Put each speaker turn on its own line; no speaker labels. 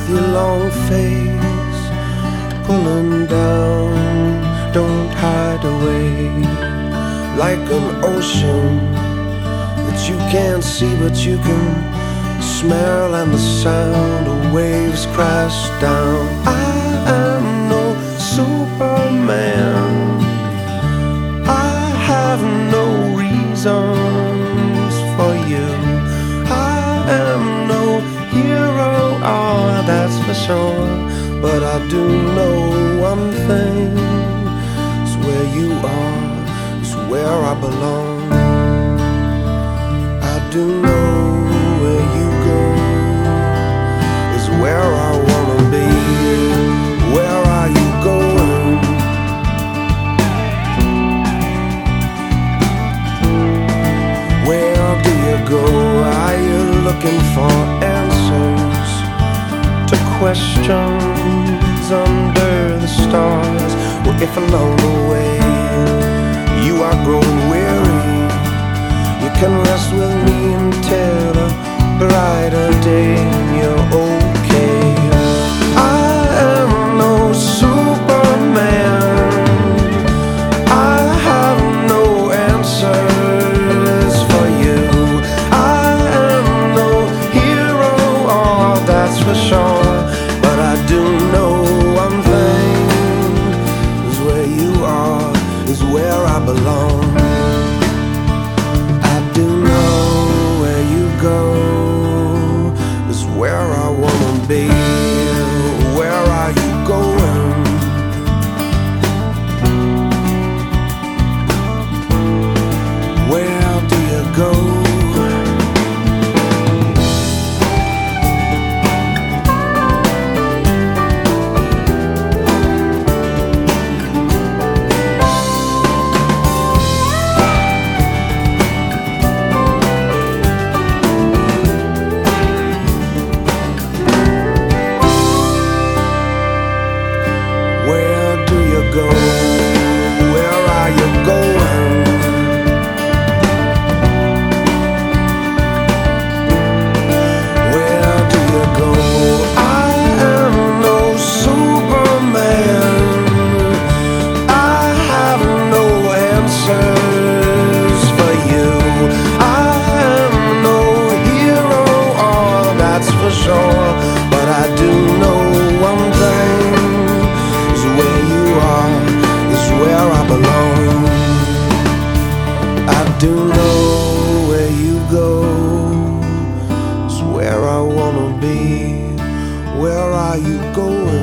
your long face pulling down, don't hide away. Like an ocean that you can't see but you can smell, and the sound of waves crash down. I am no Superman, I have no reasons for you. I am no hero, oh that's for sure. But I do know one thing, it's where you are, it's where I belong. I do know where you go is where I wanna be. Where are you going? Where do you go? Are you looking for answers to questions under the stars? Well, if along the way you are growing weary, you can rest with me until a brighter day and you're okay. I am no Superman, I have no answers for you. I am no hero, oh that's for sure. But I do know one thing, is where you are, is where I belong. Where I wanna be. Where are you going? Where do you go? Go? Where are you going? Where do you go? I am no Superman, I have no answers for you. I am no hero, oh that's for sure. But I do know one thing, is where you are, is where I belong. I do know where you go, is where I wanna be. Where are you going?